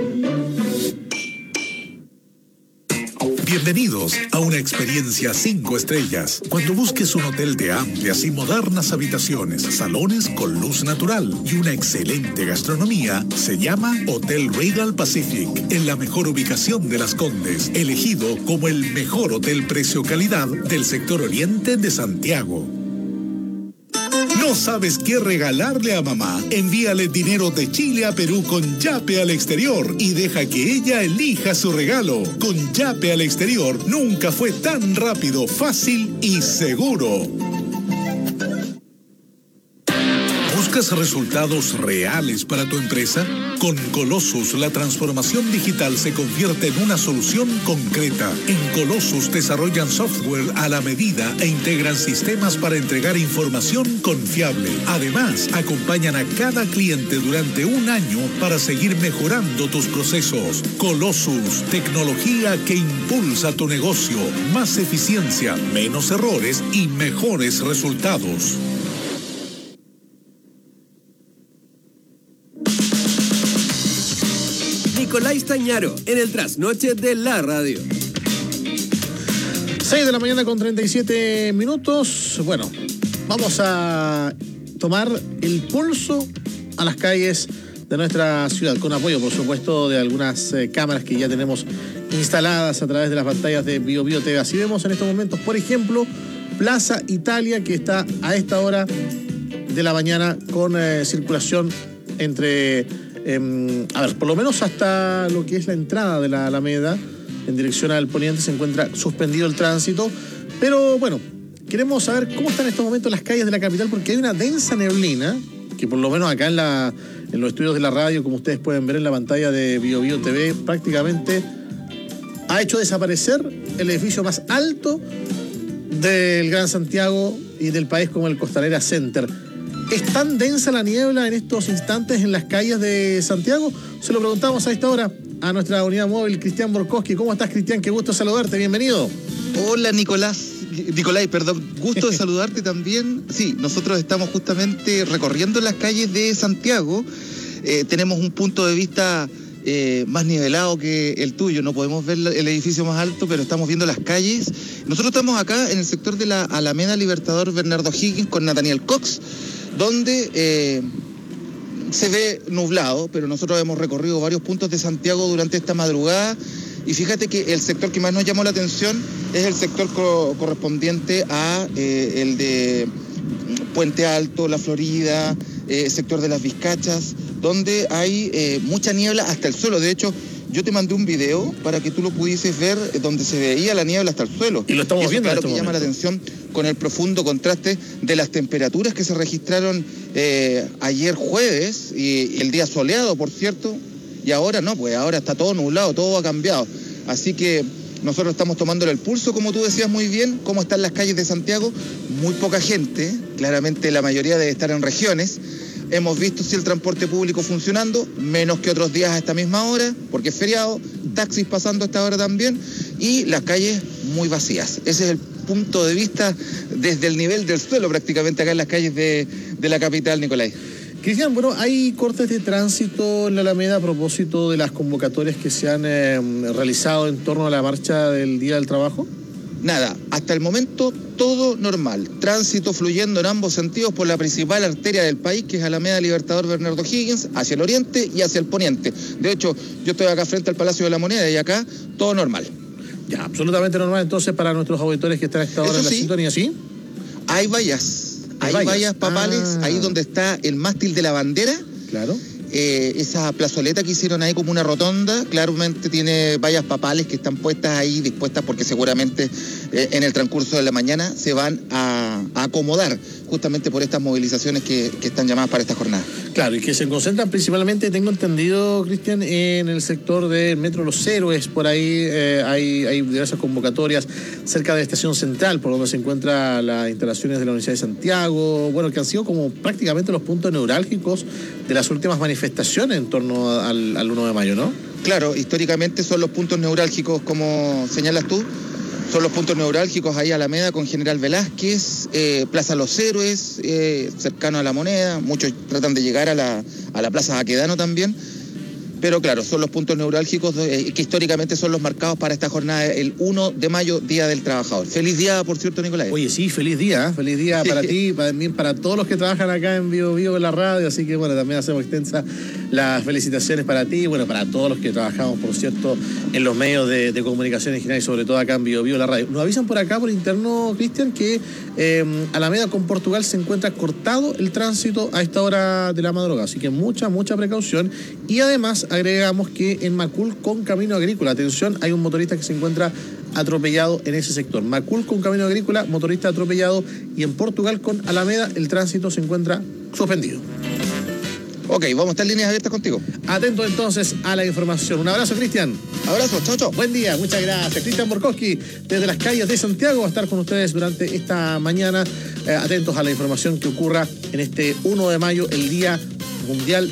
Speaker 8: Bienvenidos a una experiencia cinco estrellas. Cuando busques un hotel de amplias y modernas habitaciones, salones con luz natural y una excelente gastronomía, se llama Hotel Regal Pacific, en la mejor ubicación de Las Condes, elegido como el mejor hotel precio-calidad del sector oriente de Santiago. ¿No sabes qué regalarle a mamá? Envíale dinero de Chile a Perú con Yape al exterior y deja que ella elija su regalo. Con Yape al exterior nunca fue tan rápido, fácil y seguro. ¿Buscas resultados reales para tu empresa? Con Colossus, la transformación digital se convierte en una solución concreta. En Colossus desarrollan software a la medida e integran sistemas para entregar información confiable. Además, acompañan a cada cliente durante un año para seguir mejorando tus procesos. Colossus, tecnología que impulsa tu negocio. Más eficiencia, menos errores y mejores resultados.
Speaker 16: Nicolás Tañaro, en el trasnoche de la radio.
Speaker 3: seis de la mañana con treinta y siete minutos. Bueno, vamos a tomar el pulso a las calles de nuestra ciudad, con apoyo, por supuesto, de algunas eh, cámaras que ya tenemos instaladas a través de las pantallas de Bio Bio T V. Así vemos en estos momentos, por ejemplo, Plaza Italia, que está a esta hora de la mañana con eh, circulación entre... Eh, a ver, por lo menos hasta lo que es la entrada de la Alameda en dirección al poniente se encuentra suspendido el tránsito, pero bueno, queremos saber cómo están en estos momentos las calles de la capital, porque hay una densa neblina que por lo menos acá en, la, en los estudios de la radio, como ustedes pueden ver en la pantalla de Bio Bio T V, prácticamente ha hecho desaparecer el edificio más alto del Gran Santiago y del país, como el Costanera Center. ¿Es tan densa la niebla en estos instantes en las calles de Santiago? Se lo preguntamos a esta hora a nuestra unidad móvil, Cristian Borkowski. ¿Cómo estás, Cristian? Qué gusto saludarte, bienvenido.
Speaker 11: Hola, Nicolás. Nicolás, perdón, gusto de saludarte también. Sí, nosotros estamos justamente recorriendo las calles de Santiago. Eh, tenemos un punto de vista eh, más nivelado que el tuyo. No podemos ver el edificio más alto, pero estamos viendo las calles. Nosotros estamos acá en el sector de la Alameda Libertador Bernardo Higgins con Nathaniel Cox, donde eh, se ve nublado, pero nosotros hemos recorrido varios puntos de Santiago durante esta madrugada y fíjate que el sector que más nos llamó la atención es el sector co- correspondiente a eh, el de Puente Alto, La Florida, eh, sector de las Vizcachas, donde hay eh, mucha niebla hasta el suelo. De hecho, yo te mandé un video para que tú lo pudieses ver, eh, donde se veía la niebla hasta el suelo.
Speaker 3: Y lo estamos
Speaker 11: y eso,
Speaker 3: viendo
Speaker 11: claro,
Speaker 3: en este
Speaker 11: que llama la atención con el profundo contraste de las temperaturas que se registraron eh, ayer jueves, y, y el día soleado, por cierto, y ahora no, pues ahora está todo nublado, todo ha cambiado. Así que nosotros estamos tomándole el pulso, como tú decías muy bien, cómo están las calles de Santiago. Muy poca gente, claramente la mayoría debe estar en regiones. Hemos visto si el transporte público funcionando, menos que otros días a esta misma hora, porque es feriado, taxis pasando a esta hora también, y las calles muy vacías. Ese es el punto de vista desde el nivel del suelo prácticamente acá en las calles de, de la capital, Nicolás.
Speaker 3: Cristian, bueno, hay cortes de tránsito en la Alameda a propósito de las convocatorias que se han eh, realizado en torno a la marcha del Día del Trabajo.
Speaker 11: Nada, hasta el momento todo normal. Tránsito fluyendo en ambos sentidos por la principal arteria del país, que es Alameda Libertador Bernardo Higgins, hacia el oriente y hacia el poniente. De hecho, yo estoy acá frente al Palacio de la Moneda y acá todo normal.
Speaker 3: Ya, absolutamente normal entonces para nuestros auditores que están a esta hora
Speaker 11: Eso
Speaker 3: en la
Speaker 11: sí,
Speaker 3: sintonía, ¿sí?
Speaker 11: Hay vallas, hay,
Speaker 3: Hay
Speaker 11: vallas,
Speaker 3: vallas
Speaker 11: papales,
Speaker 3: ah.
Speaker 11: ahí donde está el mástil de la bandera.
Speaker 3: Claro.
Speaker 11: Eh, esa plazoleta que hicieron ahí como una rotonda, claramente tiene vallas papales que están puestas ahí, dispuestas porque seguramente eh, en el transcurso de la mañana se van a, a acomodar justamente por estas movilizaciones que, que están llamadas para esta jornada.
Speaker 3: Claro, y que se concentran principalmente, tengo entendido, Cristian, en el sector del Metro Los Héroes. Por ahí eh, hay, hay diversas convocatorias cerca de la Estación Central, por donde se encuentran las instalaciones de la Universidad de Santiago, bueno, que han sido como prácticamente los puntos neurálgicos de las últimas manifestaciones en torno al, al uno de mayo, ¿no?
Speaker 11: Claro, históricamente son los puntos neurálgicos, como señalas tú, son los puntos neurálgicos ahí Alameda con General Velázquez, eh, Plaza Los Héroes, eh, cercano a la Moneda. Muchos tratan de llegar a la, a la Plaza Baquedano también. Pero claro, son los puntos neurálgicos eh, que históricamente son los marcados para esta jornada, el uno de mayo, Día del Trabajador. Feliz día, por cierto, Nicolás.
Speaker 3: Oye, sí, feliz día, ¿eh? Feliz día para ti, también para todos los que trabajan acá en Vivo Vivo en la radio, así que bueno, también hacemos extensa las felicitaciones para ti, bueno, para todos los que trabajamos, por cierto, en los medios de, de comunicación en general y sobre todo acá en Vivo Vivo en la radio. Nos avisan por acá, por interno, Cristian, que eh, Alameda con Portugal se encuentra cortado el tránsito a esta hora de la madrugada, así que mucha, mucha precaución. Y además agregamos que en Macul con Camino Agrícola, atención, hay un motorista que se encuentra atropellado en ese sector. Macul con Camino Agrícola, motorista atropellado, y en Portugal con Alameda el tránsito se encuentra suspendido.
Speaker 11: Ok, vamos a estar en líneas abiertas contigo.
Speaker 3: Atento entonces a la información. Un abrazo, Cristian.
Speaker 11: Abrazo, chao, chao.
Speaker 3: Buen día, muchas gracias. Cristian Borkowski, desde las calles de Santiago, va a estar con ustedes durante esta mañana. Eh, atentos a la información que ocurra en este uno de mayo, el Día Mundial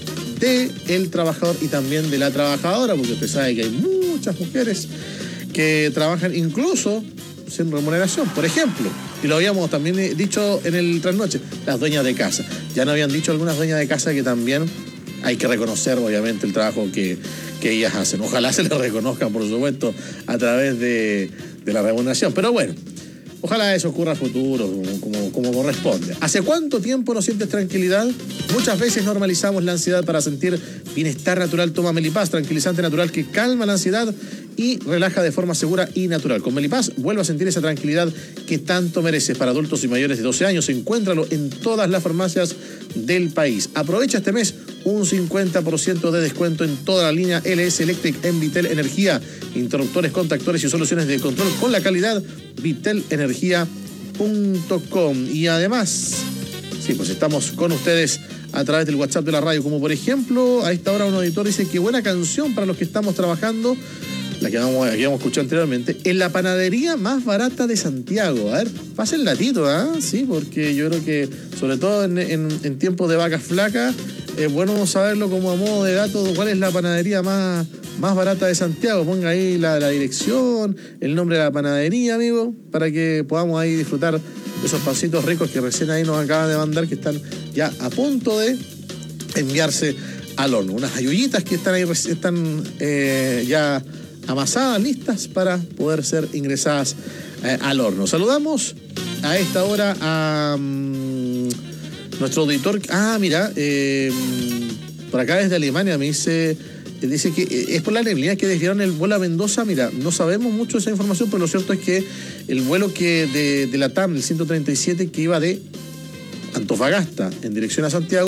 Speaker 3: del Trabajador y también de la Trabajadora, porque usted sabe que hay muchas mujeres que trabajan incluso sin remuneración, por ejemplo, y lo habíamos también dicho en el trasnoche, las dueñas de casa. Ya nos habían dicho algunas dueñas de casa que también hay que reconocer, obviamente, el trabajo que, que ellas hacen. Ojalá se les reconozca, por supuesto, a través de, de la remuneración. Pero bueno, ojalá eso ocurra a futuro, como, como, como corresponde. ¿Hace cuánto tiempo no sientes tranquilidad? Muchas veces normalizamos la ansiedad para sentir bienestar natural. Toma Melipaz, tranquilizante natural que calma la ansiedad y relaja de forma segura y natural. Con Melipaz vuelve a sentir esa tranquilidad que tanto mereces. Para adultos y mayores de doce años, encuéntralo en todas las farmacias del país. Aprovecha este mes un cincuenta por ciento de descuento en toda la línea L S Electric en Vitel Energía. Interruptores, contactores y soluciones de control con la calidad vitel energía punto com. Y además, sí, pues estamos con ustedes a través del WhatsApp de la radio, como por ejemplo, a esta hora un auditor dice que buena canción para los que estamos trabajando, la que vamos, que hemos escuchado anteriormente, en la panadería más barata de Santiago. A ver, pasa el latito, ¿ah? ¿eh? Sí, porque yo creo que, sobre todo en, en, en tiempos de vacas flacas, es bueno saberlo como a modo de dato, cuál es la panadería más, más barata de Santiago. Ponga ahí la, la dirección, el nombre de la panadería, amigo, para que podamos ahí disfrutar de esos pancitos ricos que recién ahí nos acaban de mandar, que están ya a punto de enviarse al horno. Unas ayuyitas que están ahí, están eh, ya amasadas, listas para poder ser ingresadas eh, al horno. Saludamos a esta hora a um, nuestro auditor. Ah, mira, eh, por acá desde Alemania me dice, dice que es por la neblina que desviaron el vuelo a Mendoza. Mira, no sabemos mucho de esa información, pero lo cierto es que el vuelo que de, de la T A M, el ciento treinta y siete, que iba de Antofagasta en dirección a Santiago,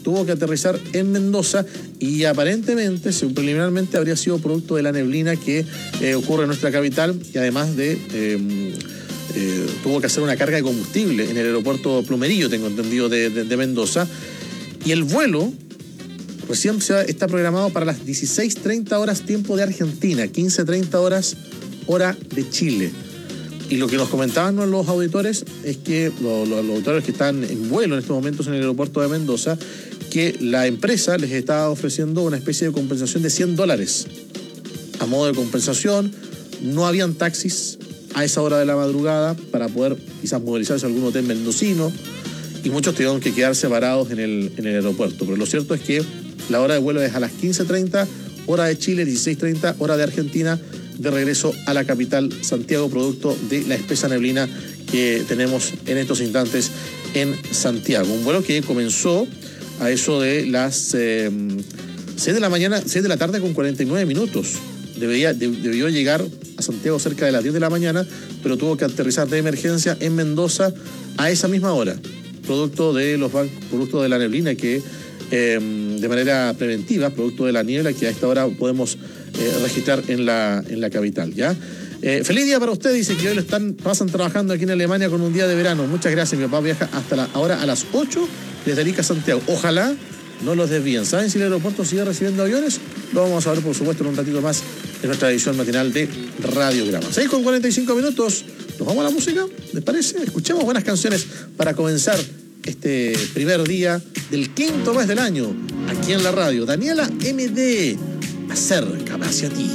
Speaker 3: tuvo que aterrizar en Mendoza y aparentemente, según preliminarmente, habría sido producto de la neblina que eh, ocurre en nuestra capital y además de... Eh, eh, tuvo que hacer una carga de combustible en el aeropuerto Plumerillo, tengo entendido, de, de, de Mendoza. Y el vuelo recién se va, está programado para las dieciséis treinta horas tiempo de Argentina, quince treinta horas hora de Chile. Y lo que nos comentaban los auditores es que, los, los auditores que están en vuelo en estos momentos en el aeropuerto de Mendoza, que la empresa les estaba ofreciendo una especie de compensación de cien dólares. A modo de compensación, no habían taxis a esa hora de la madrugada para poder quizás movilizarse a algún hotel mendocino y muchos tuvieron que quedarse parados en el, en el aeropuerto. Pero lo cierto es que la hora de vuelo es a las quince treinta, hora de Chile, dieciséis treinta, hora de Argentina, de regreso a la capital Santiago, producto de la espesa neblina que tenemos en estos instantes en Santiago. Un vuelo que comenzó a eso de las eh, seis de la mañana, seis de la tarde con cuarenta y nueve minutos. Debería, de, debió llegar a Santiago cerca de las diez de la mañana, pero tuvo que aterrizar de emergencia en Mendoza a esa misma hora, producto de los bancos, producto de la neblina que eh, de manera preventiva, producto de la niebla que a esta hora podemos eh, registrar en la, en la capital, ¿ya? Eh, feliz día para usted, dice que hoy lo están, pasan trabajando aquí en Alemania con un día de verano. Muchas gracias, mi papá viaja hasta la, ahora a las ocho desde Arica a Santiago. Ojalá no los desvíen. ¿Saben si el aeropuerto sigue recibiendo aviones? Lo vamos a ver, por supuesto, en un ratito más en nuestra edición matinal de Radiograma. seis con cuarenta y cinco minutos. Nos vamos a la música, ¿les parece? Escuchemos buenas canciones para comenzar este primer día del quinto mes del año aquí en la radio. Daniela M D, acércame hacia ti.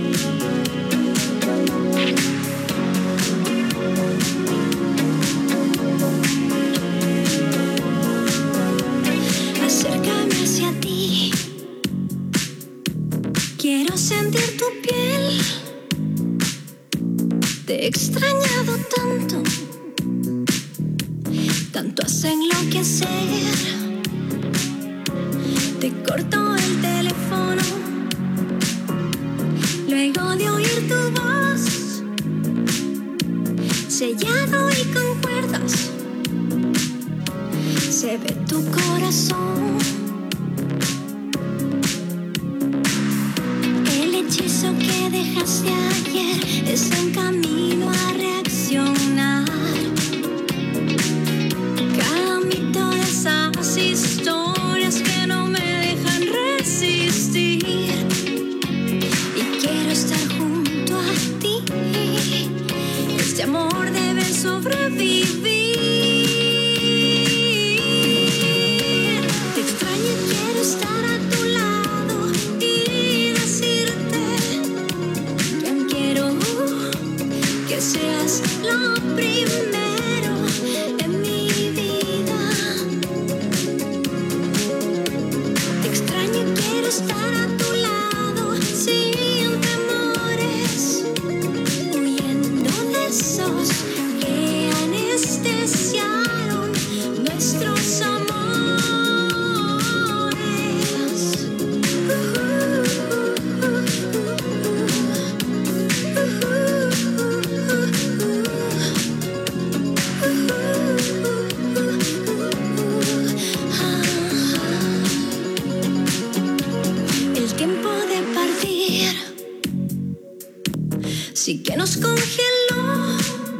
Speaker 12: Quiero sentir tu piel. Te he extrañado tanto, tanto has enloquecer. Te corto el teléfono, luego de oír tu voz, sellado y con cuerdas, se ve tu corazón. Eso que dejaste ayer está en camino a reaccionar. Cada mito de esas historias que no me dejan resistir. Y quiero estar junto a ti. Este amor debe sobrevivir. Te extraño y quiero estar a tu lado y decirte que seas lo primero en mi vida. Te extraño y quiero estar a tu lado sin temores, huyendo de esos que anestesiaron nuestros amores. Sí que nos congeló.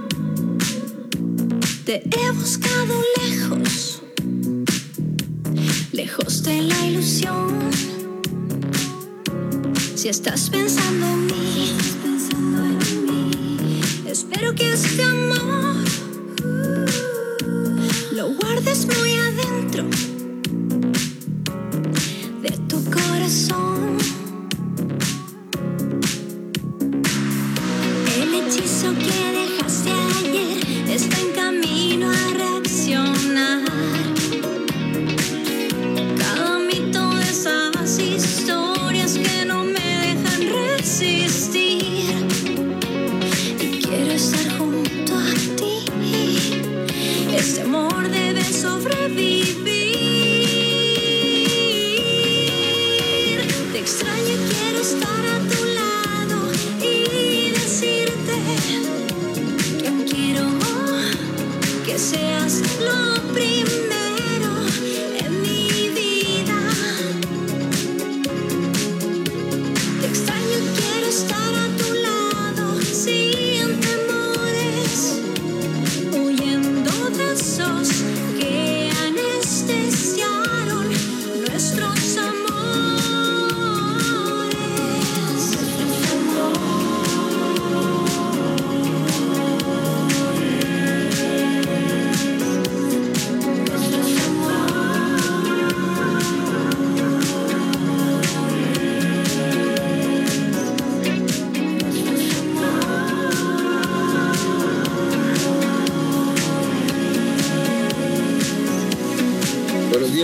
Speaker 12: Te he buscado lejos, lejos de la ilusión. Si estás pensando en mí, espero que este amor lo guardes muy adentro de tu corazón. Que dejaste ayer está en camino a reaccionar. Cada mito de esas historias que no me dejan resistir. Y quiero estar junto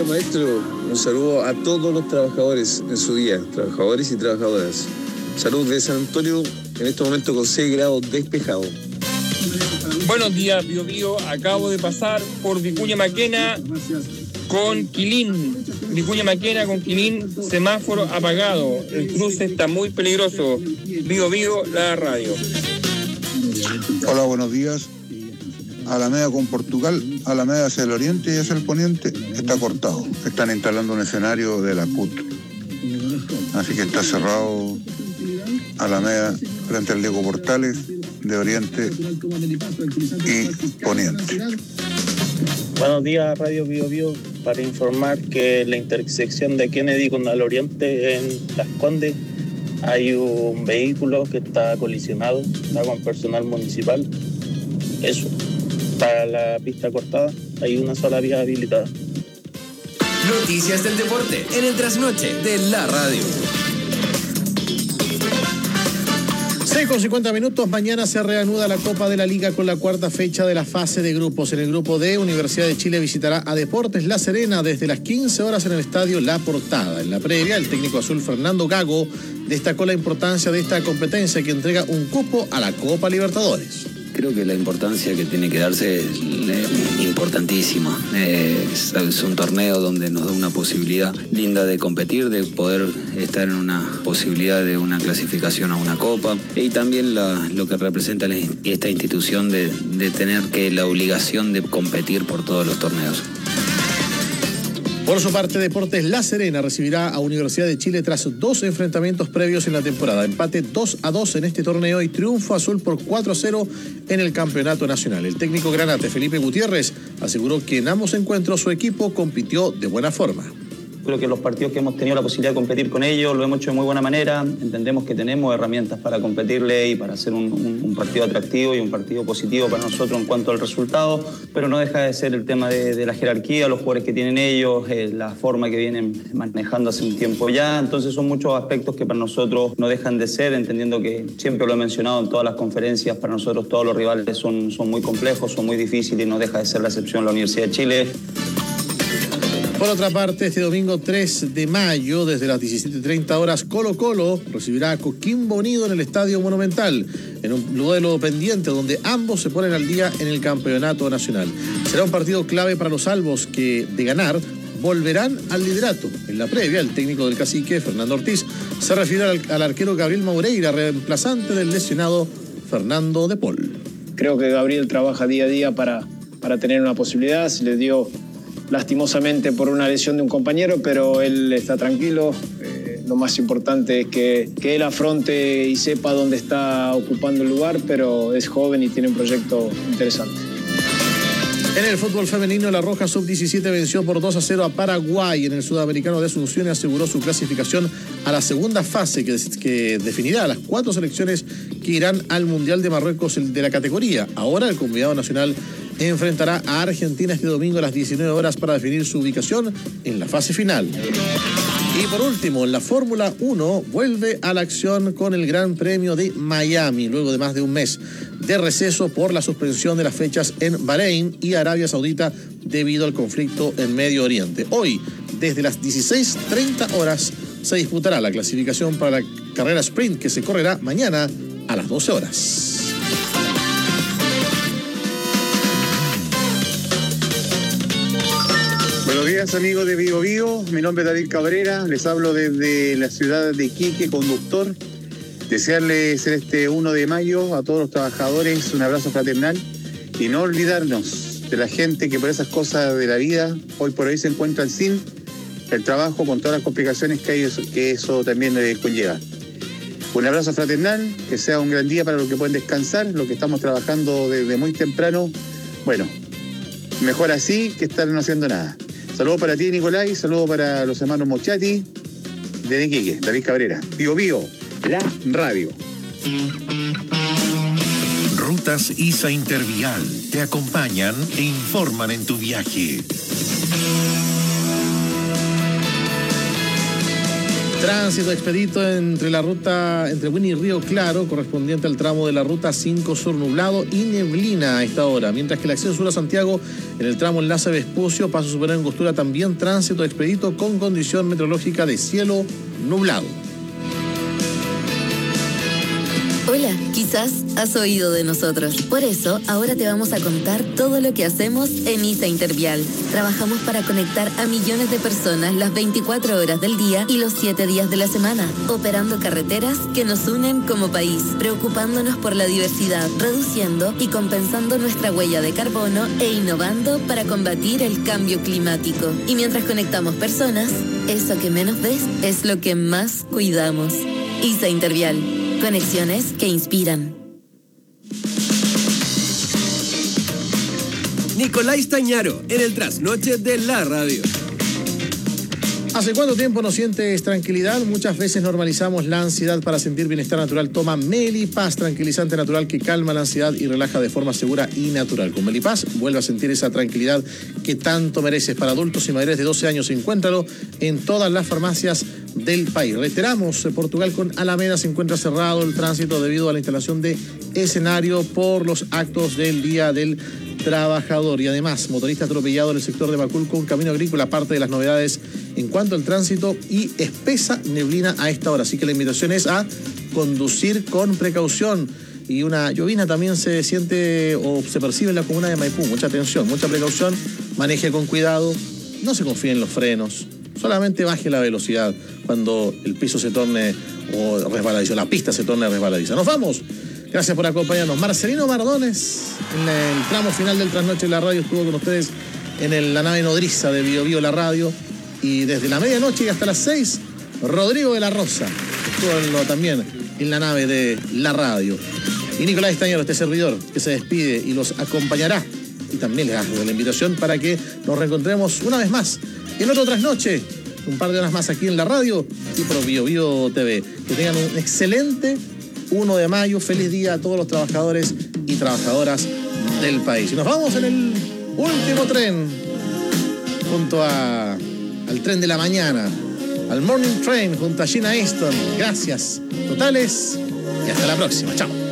Speaker 13: maestro. Un saludo a todos los trabajadores en su día, trabajadores y trabajadoras. Salud de San Antonio, en este momento con seis grados despejado.
Speaker 14: Buenos días, Bío Bío. Acabo de pasar por Vicuña Maquena con Quilín. Vicuña Maquena con Quilín, semáforo apagado. El cruce está muy peligroso. Bío Bío, la radio.
Speaker 15: Hola, buenos días. Alameda con Portugal, Alameda hacia el oriente y hacia el poniente está cortado. Están instalando un escenario de la C U T. Así que está cerrado Alameda frente al Diego Portales, de oriente y poniente.
Speaker 17: Buenos días, Radio Bío Bío, para informar que en la intersección de Kennedy con Al Oriente en Las Condes hay un vehículo que está colisionado, está con personal municipal. Eso, para la pista cortada, hay una sola vía habilitada.
Speaker 16: Noticias del deporte en el trasnoche de la radio.
Speaker 3: seis con cincuenta minutos, mañana se reanuda la Copa de la Liga con la cuarta fecha de la fase de grupos. En el grupo D, Universidad de Chile visitará a Deportes La Serena desde las quince horas en el estadio La Portada. En la previa, el técnico azul Fernando Gago destacó la importancia de esta competencia que entrega un cupo a la Copa Libertadores.
Speaker 18: Creo que la importancia que tiene que darse es importantísima. Eh, es, es un torneo donde nos da una posibilidad linda de competir, de poder estar en una posibilidad de una clasificación a una copa y también la, lo que representa la, esta institución de, de tener que la obligación de competir por todos los torneos.
Speaker 3: Por su parte, Deportes La Serena recibirá a Universidad de Chile tras dos enfrentamientos previos en la temporada. Empate dos a dos en este torneo y triunfo azul por cuatro a cero en el campeonato nacional. El técnico granate Felipe Gutiérrez aseguró que en ambos encuentros su equipo compitió de buena forma.
Speaker 19: Creo que los partidos que hemos tenido la posibilidad de competir con ellos lo hemos hecho de muy buena manera. Entendemos que tenemos herramientas para competirle y para hacer un, un, un partido atractivo y un partido positivo para nosotros en cuanto al resultado, pero no deja de ser el tema de, de la jerarquía, los jugadores que tienen ellos, eh, la forma que vienen manejando hace un tiempo ya. Entonces son muchos aspectos que para nosotros no dejan de ser, entendiendo que siempre lo he mencionado en todas las conferencias, para nosotros todos los rivales son, son muy complejos, son muy difíciles y no deja de ser la excepción la Universidad de Chile.
Speaker 3: Por otra parte, este domingo tres de mayo, desde las diecisiete treinta horas, Colo Colo recibirá a Coquimbo Unido en el Estadio Monumental, en un duelo pendiente donde ambos se ponen al día en el campeonato nacional. Será un partido clave para los albos que, de ganar, volverán al liderato. En la previa, el técnico del Cacique, Fernando Ortiz, se refiere al, al arquero Gabriel Maureira, reemplazante del lesionado Fernando de Paul.
Speaker 1: Creo que Gabriel trabaja día a día para, para tener una posibilidad. Se le dio lastimosamente por una lesión de un compañero, pero él está tranquilo. Eh, lo más importante es que, que él afronte y sepa dónde está ocupando el lugar, pero es joven y tiene un proyecto interesante.
Speaker 3: En el fútbol femenino, la Roja sub diecisiete venció por dos a cero a Paraguay. En el Sudamericano de Asunción y aseguró su clasificación a la segunda fase que, que definirá a las cuatro selecciones que irán al Mundial de Marruecos de la categoría. Ahora el convidado nacional enfrentará a Argentina este domingo a las diecinueve horas para definir su ubicación en la fase final. Y por último, en la Fórmula uno vuelve a la acción con el Gran Premio de Miami, luego de más de un mes de receso por la suspensión de las fechas en Bahrein y Arabia Saudita debido al conflicto en Medio Oriente. Hoy, desde las dieciséis treinta horas, se disputará la clasificación para la carrera sprint que se correrá mañana a las doce horas.
Speaker 20: Buenos días, amigos de Bío Bío. Mi nombre es David Cabrera. Les hablo desde la ciudad de Iquique, conductor. Desearles en este uno de mayo a todos los trabajadores un abrazo fraternal y no olvidarnos de la gente que por esas cosas de la vida hoy por hoy se encuentran sin el trabajo, con todas las complicaciones que, hay, que eso también les conlleva. Un abrazo fraternal, que sea un gran día para los que pueden descansar, los que estamos trabajando desde muy temprano. Bueno, mejor así que estar no haciendo nada. Saludos para ti, Nicolás, saludos para los hermanos Mochati, de Iquique, David Cabrera. Bío Bío, la radio.
Speaker 2: Rutas I S A Intervial te acompañan e informan en tu viaje.
Speaker 3: Tránsito expedito entre la ruta entre Winnie y Río Claro, correspondiente al tramo de la ruta cinco Sur, nublado y neblina a esta hora. Mientras que el acceso sur a Santiago, en el tramo Enlace Vespucio, Paso Superior Angostura, también tránsito expedito con condición meteorológica de cielo nublado.
Speaker 10: Hola, quizás has oído de nosotros. Por eso, ahora te vamos a contar todo lo que hacemos en ISA Intervial. Trabajamos para conectar a millones de personas las veinticuatro horas del día y los siete días de la semana, operando carreteras que nos unen como país, preocupándonos por la diversidad, reduciendo y compensando nuestra huella de carbono e innovando para combatir el cambio climático. Y mientras conectamos personas, eso que menos ves es lo que más cuidamos. ISA Intervial. Conexiones que inspiran.
Speaker 16: Nicolás Tañaro, en el trasnoche de la radio.
Speaker 3: ¿Hace cuánto tiempo no sientes tranquilidad? Muchas veces normalizamos la ansiedad. Para sentir bienestar natural, toma Melipaz, tranquilizante natural que calma la ansiedad y relaja de forma segura y natural. Con Melipaz, vuelve a sentir esa tranquilidad que tanto mereces. Para adultos y mayores de doce años, encuéntralo en todas las farmacias del país. Reiteramos, Portugal con Alameda se encuentra cerrado el tránsito debido a la instalación de escenario por los actos del Día del Trabajador. Y además, motorista atropellado en el sector de Maculco, un camino agrícola, parte de las novedades en cuanto al tránsito y espesa neblina a esta hora. Así que la invitación es a conducir con precaución. Y una llovina también se siente o se percibe en la comuna de Maipú. Mucha atención, mucha precaución, maneje con cuidado, no se confíe en los frenos, solamente baje la velocidad cuando el piso se torne o resbaladizo, la pista se torne resbaladiza. ¡Nos vamos! Gracias por acompañarnos. Marcelino Mardones, en el tramo final del Trasnoche de la Radio, estuvo con ustedes en el, la nave nodriza de Bio Bio La Radio. Y desde la medianoche y hasta las seis, Rodrigo de la Rosa estuvo en lo, también en la nave de la radio. Y Nicolás Tañero, este servidor, que se despide y los acompañará. Y también les hago la invitación para que nos reencontremos una vez más en otro Trasnoche, un par de horas más aquí en la radio y por Bio Bio T V. Que tengan un excelente primero de mayo. Feliz día a todos los trabajadores y trabajadoras del país. Y nos vamos en el último tren junto a, al tren de la mañana, al Morning Train junto a Gina Easton. Gracias totales y hasta la próxima. Chao.